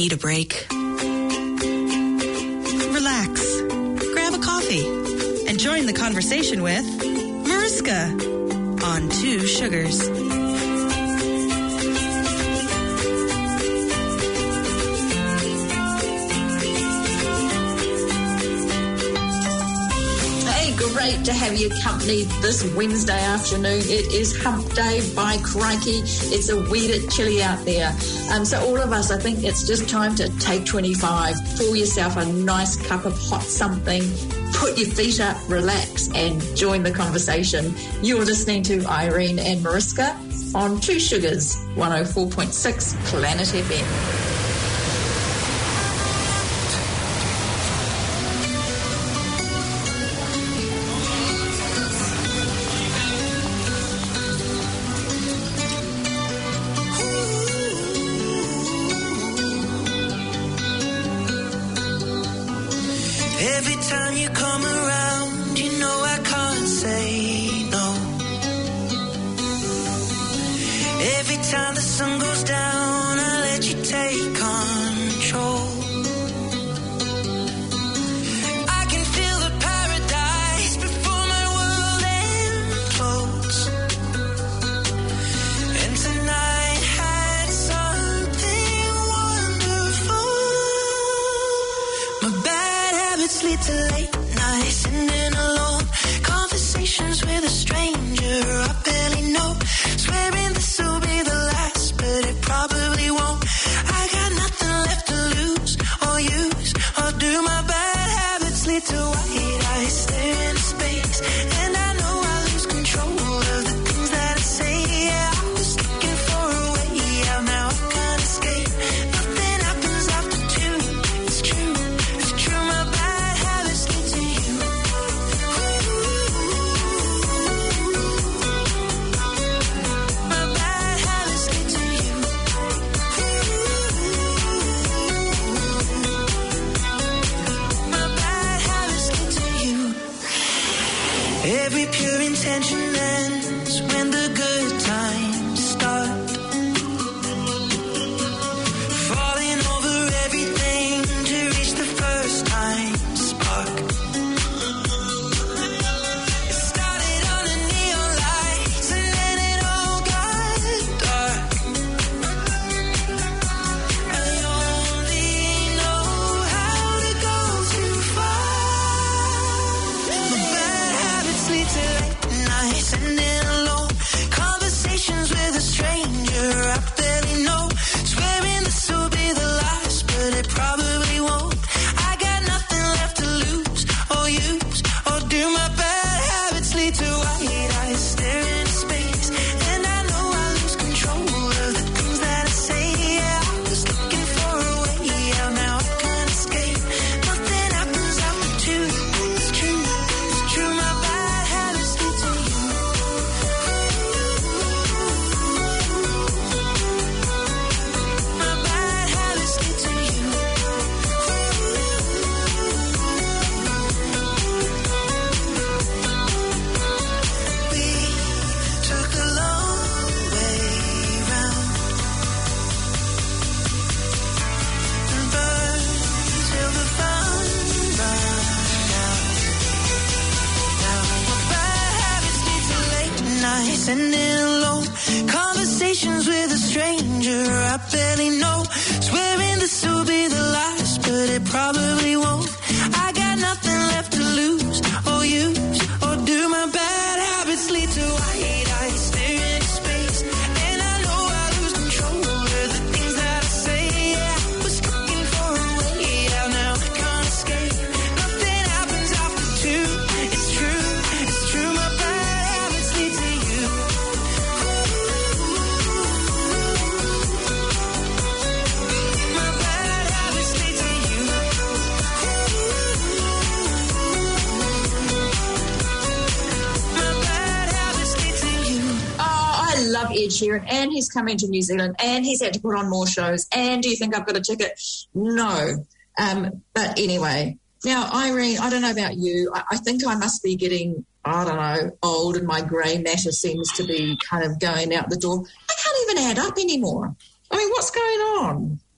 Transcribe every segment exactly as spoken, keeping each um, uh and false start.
Need a break? Relax. Grab a coffee and join the conversation with Mariska on Two Sugars. Great to have your company this Wednesday afternoon. It is Hump Day by crikey. It's a wee bit chilly out there. Um, so all of us, I think it's just time to take twenty-five, pour yourself a nice cup of hot something, put your feet up, relax, and join the conversation. You're listening to Irene and Mariska on Two Sugars, one oh four point six Planet F M. Sheeran, and he's coming to New Zealand, and he's had to put on more shows, and do you think I've got a ticket? No. Um, but anyway, now, Irene, I don't know about you. I, I think I must be getting, I don't know, old, and my grey matter seems to be kind of going out the door. I can't even add up anymore. I mean, what's going on?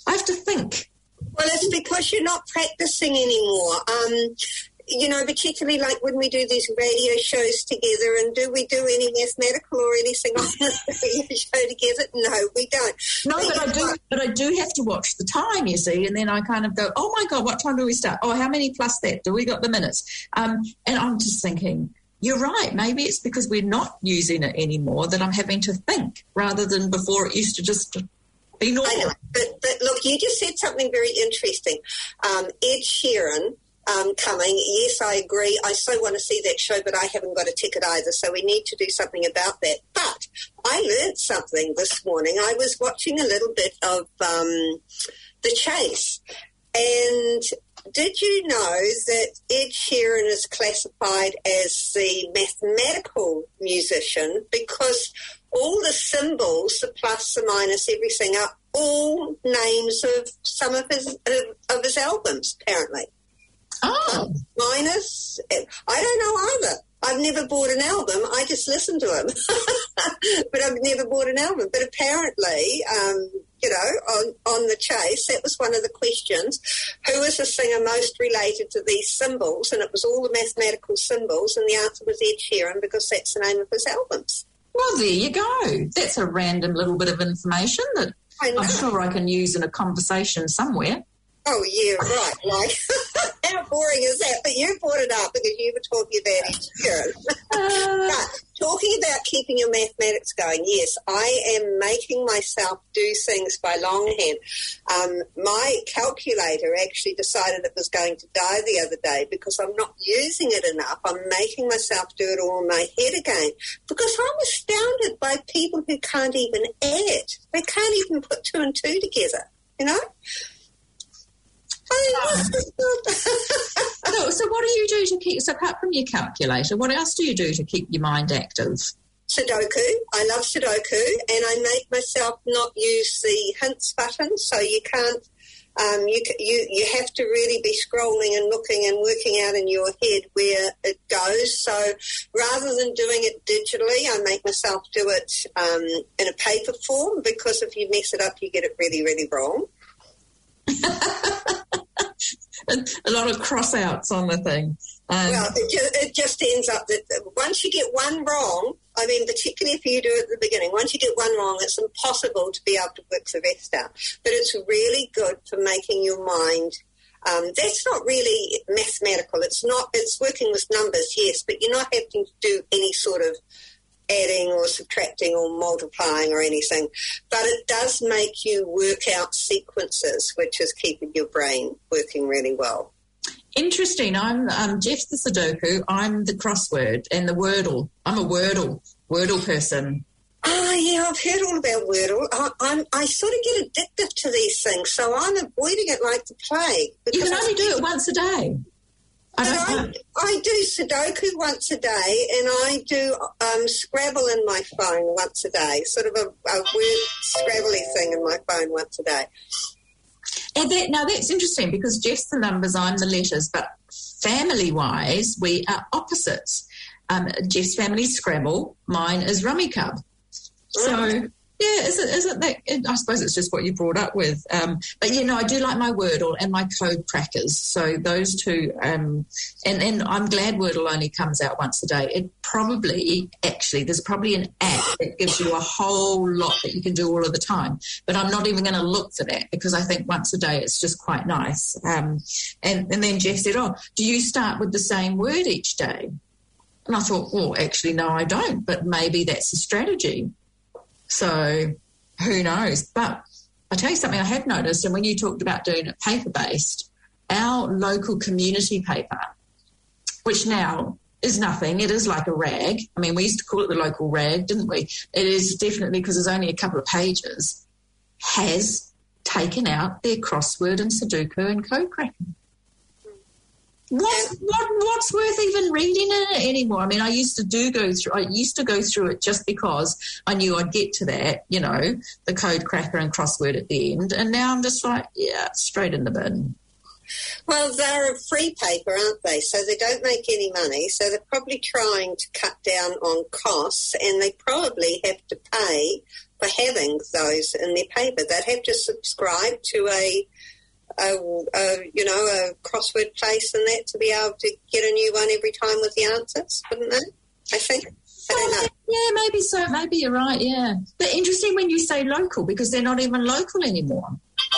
I have to think. Well, it's because you're not practicing anymore. Um, you know, particularly like when we do these radio shows together, and do we do any mathematical or anything on the radio show together? No, we don't. No, but I do. But I do have to watch the time, you see, and then I kind of go, oh my God, what time do we start? Oh, how many plus that? Do we got the minutes? Um, and I'm just thinking, you're right. Maybe it's because we're not using it anymore that I'm having to think rather than before it used to just be normal. I know, but, but look, you just said something very interesting. Um, Ed Sheeran. Um, coming. Yes, I agree. I so want to see that show, but I haven't got a ticket either, so we need to do something about that. But I learned something this morning. I was watching a little bit of um, The Chase, and did you know that Ed Sheeran is classified as the mathematical musician because all the symbols, the plus, the minus, everything, are all names of some of his, of, of his albums, apparently. Oh. Minus, I don't know either. I've never bought an album. I just listen to them. But I've never bought an album. But apparently, um, you know, on, on The Chase, that was one of the questions. Who is the singer most related to these symbols? And it was all the mathematical symbols. And the answer was Ed Sheeran because that's the name of his albums. Well, there you go. That's a random little bit of information that I'm sure I can use in a conversation somewhere. Oh, yeah, right. Like, how boring is that? But you brought it up because you were talking about Ed Sheeran. Uh, but talking about keeping your mathematics going, yes, I am making myself do things by longhand. Um, my calculator actually decided it was going to die the other day because I'm not using it enough. I'm making myself do it all in my head again because I'm astounded by people who can't even add. They can't even put two and two together, you know? so, so what do you do to keep, so apart from your calculator, what else do you do to keep your mind active? Sudoku. I love Sudoku, and I make myself not use the hints button, so you can't, um, you, you, you have to really be scrolling and looking and working out in your head where it goes. So rather than doing it digitally, I make myself do it um, in a paper form because if you mess it up, you get it really, really wrong. A lot of cross-outs on the thing. Um, well, it just, it just ends up that once you get one wrong, I mean, particularly if you do it at the beginning, once you get one wrong, it's impossible to be able to work the rest out. But it's really good for making your mind. Um, that's not really mathematical. It's not. It's working with numbers, yes, but you're not having to do any sort of adding or subtracting or multiplying or anything. But it does make you work out sequences, which is keeping your brain working really well. Interesting. I'm um, Jeff's the Sudoku. I'm the crossword and the Wordle. I'm a Wordle, Wordle person. Oh, yeah, I've heard all about Wordle. I, I'm, I sort of get addicted to these things, so I'm avoiding it like the plague. You can only do it once a day. I, don't I, I do Sudoku once a day, and I do um, Scrabble in my phone once a day, sort of a, a word Scrabbly thing in my phone once a day. And that, now, that's interesting because Jeff's the numbers, I'm the letters, but family-wise, we are opposites. Um, Jeff's family's Scrabble, mine is Rummikub. So... Yeah, is it, is it that? I suppose it's just what you brought up with. Um, but, you know, I do like my Wordle and my code crackers. So those two, um, and, and I'm glad Wordle only comes out once a day. It probably, actually, there's probably an app that gives you a whole lot that you can do all of the time. But I'm not even going to look for that because I think once a day it's just quite nice. Um, and, and then Jeff said, oh, do you start with the same word each day? And I thought, well, actually, no, I don't. But maybe that's a strategy. So who knows? But I'll tell you something I have noticed, and when you talked about doing it paper-based, our local community paper, which now is nothing, it is like a rag. I mean, we used to call it the local rag, didn't we? It is definitely, because there's only a couple of pages, has taken out their crossword and Sudoku and code cracking. What's, what, what's worth even reading in it anymore? I mean, I used to do go through, I used to go through it just because I knew I'd get to that, you know, the code cracker and crossword at the end. And now I'm just like, yeah, straight in the bin. Well, they're a free paper, aren't they? So they don't make any money. So they're probably trying to cut down on costs, and they probably have to pay for having those in their paper. They'd have to subscribe to a, a, a you know, a crossword place and that to be able to get a new one every time with the answers, wouldn't they? I think. I don't know. Yeah, maybe so. Maybe you're right, yeah. But interesting when you say local, because they're not even local anymore.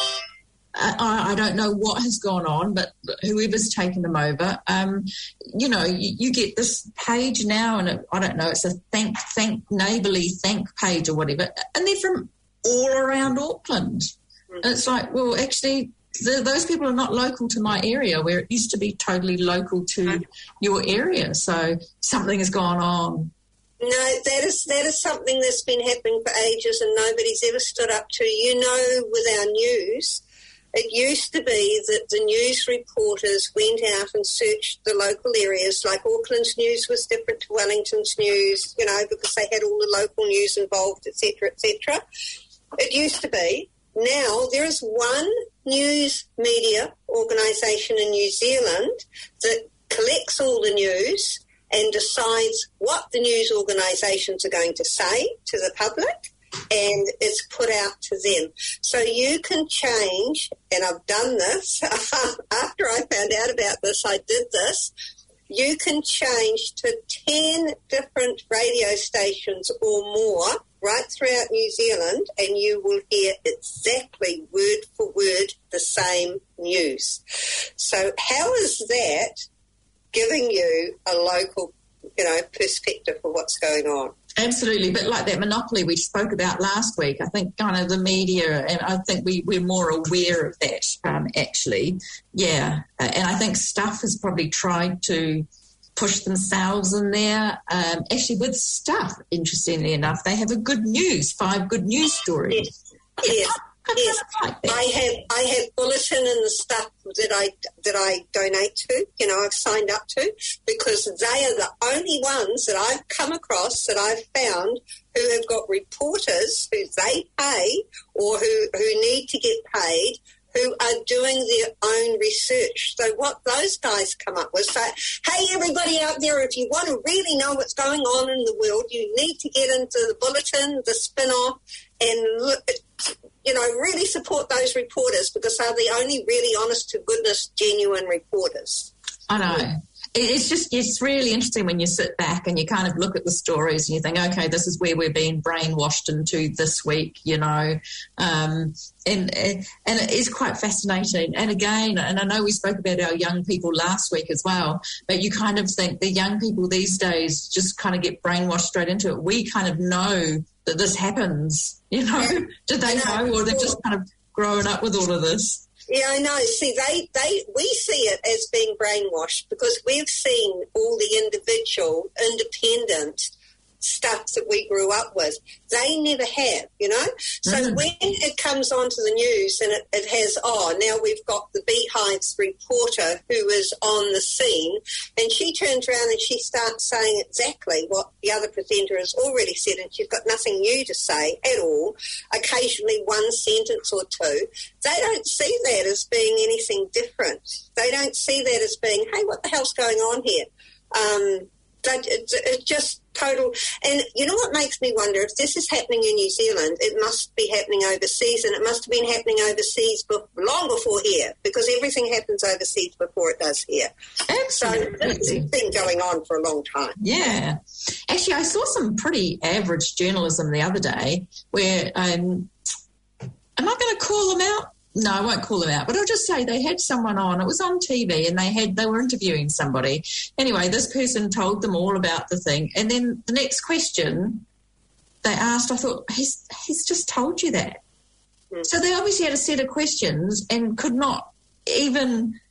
I, I don't know what has gone on, but whoever's taken them over, um, you know, you, you get this page now, and it, I don't know, it's a thank, thank, neighbourly thank page or whatever, and they're from all around Auckland. Mm-hmm. And it's like, well, actually, the, those people are not local to my area, where it used to be totally local to mm-hmm. your area. So something has gone on. No, that is that is something that's been happening for ages, and nobody's ever stood up to. You know, with our news, it used to be that the news reporters went out and searched the local areas, like Auckland's news was different to Wellington's news, you know, because they had all the local news involved, et cetera, et cetera. It used to be. Now there is one news media organisation in New Zealand that collects all the news and decides what the news organisations are going to say to the public, and it's put out to them. So you can change, and I've done this. After I found out about this, I did this. You can change to ten different radio stations or more right throughout New Zealand, and you will hear exactly word for word the same news. So how is that giving you a local, you know, perspective of what's going on? Absolutely, but like that monopoly we spoke about last week, I think kind of the media, and I think we, we're more aware of that, um, actually. Yeah, and I think Stuff has probably tried to push themselves in there. Um, actually, with Stuff, interestingly enough, they have a good news, five good news stories. Yes, yes. Yes, I have I have Bulletin and the Stuff that I that I donate to, you know, I've signed up to, because they are the only ones that I've come across that I've found who have got reporters who they pay or who, who need to get paid, who are doing their own research. So what those guys come up with, say, hey, everybody out there, if you want to really know what's going on in the world, you need to get into the Bulletin, the Spin-Off, and look, you know, really support those reporters, because they're the only really honest-to-goodness, genuine reporters. I know. It's just, it's really interesting when you sit back and you kind of look at the stories and you think, okay, this is where we're being brainwashed into this week, you know, um, and and it is quite fascinating. And again, and I know we spoke about our young people last week as well, but you kind of think the young people these days just kind of get brainwashed straight into it. We kind of know that this happens, you know. Yeah. Do they know, know, or they've just kind of grown up with all of this? Yeah, I know. See, they, they, we see it as being brainwashed because we've seen all the individual, independent stuff that we grew up with. They never have, you know. So mm. when it comes onto the news and it, it has, oh, now we've got the Beehive's reporter who is on the scene, and she turns around and she starts saying exactly what the other presenter has already said, and she's got nothing new to say at all, occasionally one sentence or two. They don't see that as being anything different. They don't see that as being, hey, what the hell's going on here? Um, it's, it's just total. And you know what makes me wonder, if this is happening in New Zealand, it must be happening overseas, and it must have been happening overseas long before here, because everything happens overseas before it does here. Absolutely. So this has been going on for a long time. Yeah. Actually, I saw some pretty average journalism the other day where, um, am I going to call them out? No, I won't call them out, but I'll just say they had someone on. It was on T V, and they had they were interviewing somebody. Anyway, this person told them all about the thing, and then the next question they asked, I thought, he's he's just told you that. Mm. So they obviously had a set of questions and could not even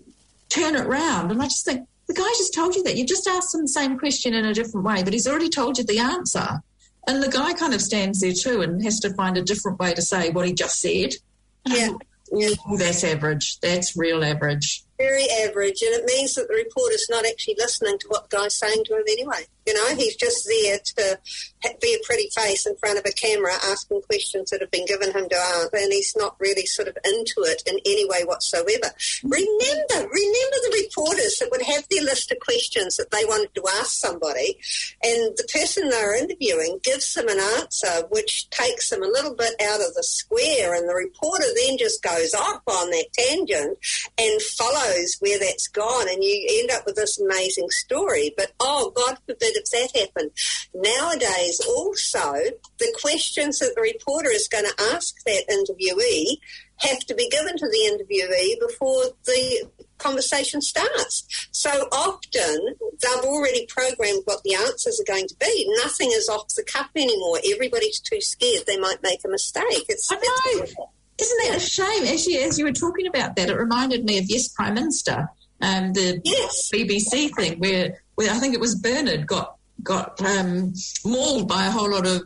turn it round. And I just think, the guy just told you that. You just asked him the same question in a different way, but he's already told you the answer. And the guy kind of stands there too and has to find a different way to say what he just said. Yeah. Oh, that's average. That's real average. Very average, and it means that the reporter's not actually listening to what the guy's saying to him anyway. You know, he's just there to be a pretty face in front of a camera asking questions that have been given him to answer, and he's not really sort of into it in any way whatsoever. Remember, remember the reporters that would have their list of questions that they wanted to ask somebody, and the person they're interviewing gives them an answer which takes them a little bit out of the square, and the reporter then just goes off on that tangent and follows where that's gone, and you end up with this amazing story. But, oh, God forbid if that happened. Nowadays, also, the questions that the reporter is going to ask that interviewee have to be given to the interviewee before the conversation starts. So often they've already programmed what the answers are going to be. Nothing is off the cuff anymore. Everybody's too scared they might make a mistake. It's, I know. It's, Isn't that a shame? Actually, as you were talking about that, it reminded me of Yes, Prime Minister, um, the yes. B B C thing where, where I think it was Bernard got got um, mauled by a whole lot of,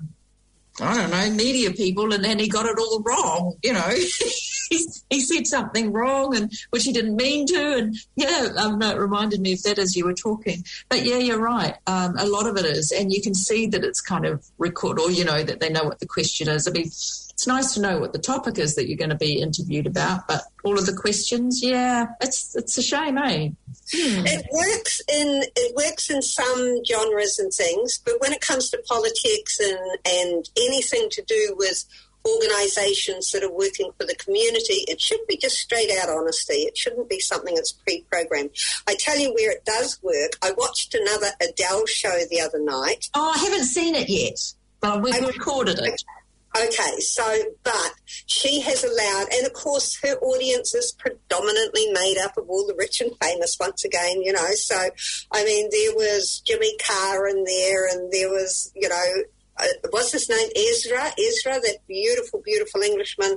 I don't know, media people, and then he got it all wrong, you know. he, he said something wrong, and which he didn't mean to, and, yeah, um, no, it reminded me of that as you were talking. But, yeah, you're right. Um, a lot of it is, and you can see that it's kind of record, or, you know, that they know what the question is. I mean, it's nice to know what the topic is that you're going to be interviewed about, but all of the questions, yeah, it's it's a shame, eh? Hmm. It works in it works in some genres and things, but when it comes to politics and, and anything to do with organisations that are working for the community, it should be just straight out honesty. It shouldn't be something that's pre-programmed. I tell you where it does work. I watched another Adele show the other night. Oh, I haven't seen it yet, but we've I, recorded it. Okay, so, but she has allowed, and of course her audience is predominantly made up of all the rich and famous once again, you know, so, I mean, there was Jimmy Carr in there, and there was, you know, uh, what's his name, Ezra, Ezra, that beautiful, beautiful Englishman,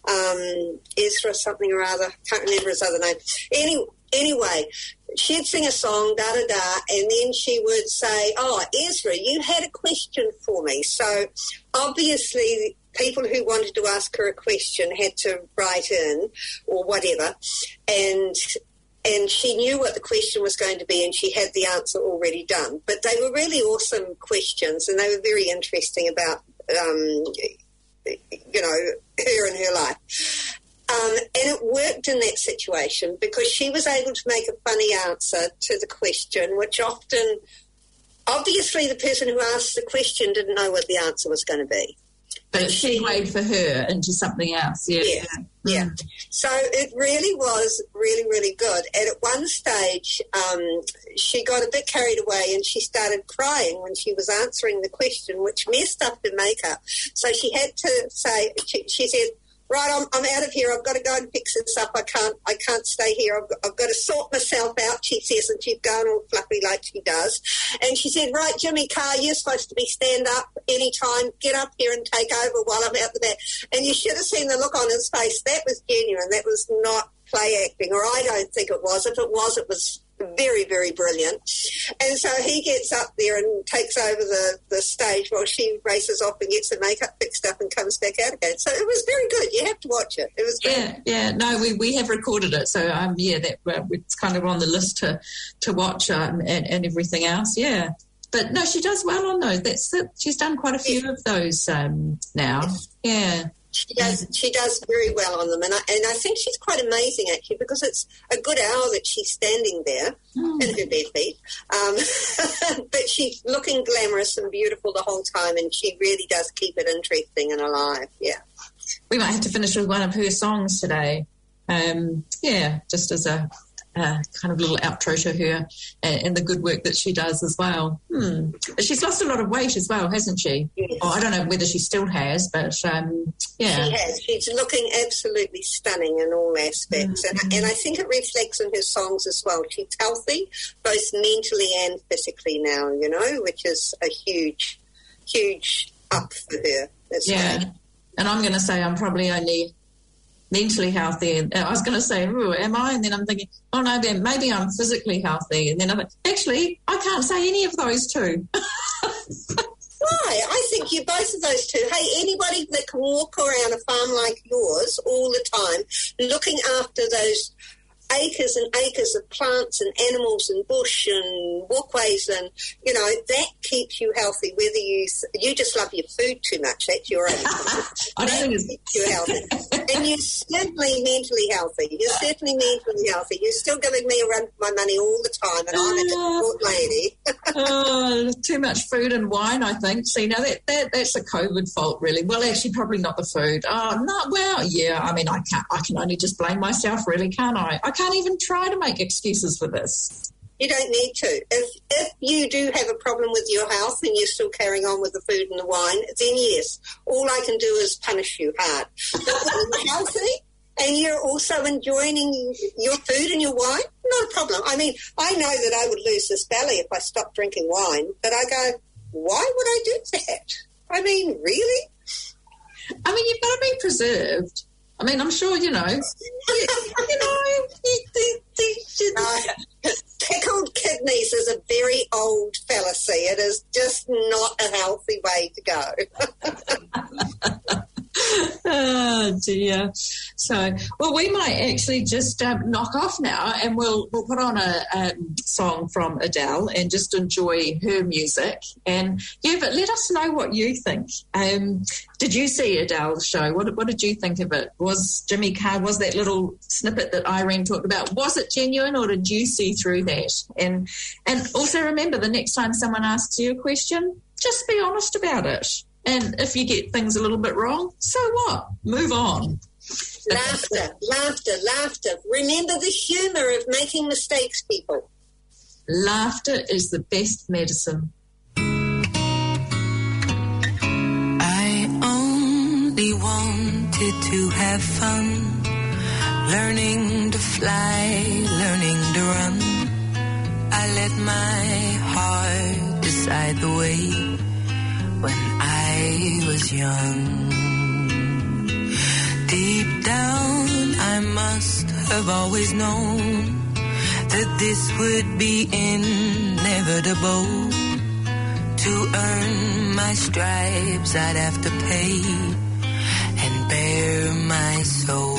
um, Ezra something or other, can't remember his other name. Any, anyway, she'd sing a song, da-da-da, and then she would say, oh, Ezra, you had a question for me. So obviously people who wanted to ask her a question had to write in or whatever, and and she knew what the question was going to be, and she had the answer already done. But they were really awesome questions, and they were very interesting about, um, you know, her and her life. Um, and it worked in that situation because she was able to make a funny answer to the question, which often, obviously the person who asked the question didn't know what the answer was going to be. But she played for her into something else, yeah. Yeah, yeah. Mm. So it really was really, really good. And at one stage, um, she got a bit carried away and she started crying when she was answering the question, which messed up her makeup. So she had to say, she, she said, right, I'm, I'm out of here. I've got to go and fix this up. I can't I can't stay here. I've got, I've got to sort myself out, she says, and she's going all fluffy like she does. And she said, right, Jimmy Carr, you're supposed to be stand up anytime. Get up here and take over while I'm out the back. And you should have seen the look on his face. That was genuine. That was not play acting, or I don't think it was. If it was, it was very, very brilliant. And so he gets up there and takes over the, the stage while she races off and gets her makeup fixed up and comes back out again. So it was very good. You have to watch it. It was great. Yeah, yeah. No, we, we have recorded it. So, um, yeah, that uh, it's kind of on the list to, to watch um, and, and everything else, yeah. But, no, she does well on those. That's it. She's done quite a few yeah. of those um, now. Yeah. She does. She does very well on them, and I, and I think she's quite amazing actually, because it's a good hour that she's standing there mm. in her bare feet, um, but she's looking glamorous and beautiful the whole time, and she really does keep it interesting and alive. Yeah, we might have to finish with one of her songs today. Um, yeah, just as a uh, kind of little outro to her and, and the good work that she does as well. Hmm. She's lost a lot of weight as well, hasn't she? Yes. Oh, I don't know whether she still has, but um, yeah. She has. She's looking absolutely stunning in all aspects. Mm-hmm. And, and I think it reflects in her songs as well. She's healthy, both mentally and physically now, you know, which is a huge, huge up for her. That's yeah. right. And I'm going to say I'm probably only mentally healthy, and I was going to say, ooh, am I? And then I'm thinking, oh no, then maybe I'm physically healthy. And then I'm like, actually, I can't say any of those two. Why? I think you're both of those two. Hey, anybody that can walk around a farm like yours all the time, looking after those acres and acres of plants and animals and bush and walkways, and, you know, that keeps you healthy, whether you you just love your food too much. That's your own. I don't think keeps you healthy. And you're certainly mentally healthy. You're certainly mentally healthy. You're still giving me a run for my money all the time, and I'm a difficult lady. Oh, too much food and wine, I think. See, now that, that that's a COVID fault, really. Well, actually, probably not the food. Oh, no, well, yeah, I mean, I can't, I can only just blame myself, really, can't I? I can't even try to make excuses for this. You don't need to. If if you do have a problem with your health and you're still carrying on with the food and the wine, then yes, all I can do is punish you hard. But when you're healthy and you're also enjoying your food and your wine, not a problem. I mean, I know that I would lose this belly if I stopped drinking wine, but I go, why would I do that? I mean, really? I mean, you've got to be preserved. I mean, I'm sure, you know, you, you know, the, the, the, uh, pickled kidneys is a very old fallacy. It is just not a healthy way to go. Oh, dear. So, well, we might actually just um, knock off now, and we'll we'll put on a um, song from Adele and just enjoy her music. And, yeah, but let us know what you think. Um, did you see Adele's show? What, what did you think of it? Was Jimmy Carr, was that little snippet that Irene talked about, was it genuine, or did you see through that? And And also remember, the next time someone asks you a question, just be honest about it. And if you get things a little bit wrong, so what? Move on. Laughter, laughter, laughter. Remember the humour of making mistakes, people. Laughter is the best medicine. I only wanted to have fun, learning to fly, learning to run. I let my heart decide the way when I was young. Deep down, I must have always known that this would be inevitable. To earn my stripes, I'd have to pay and bare my soul.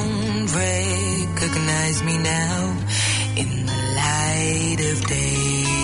Recognize me now in the light of day.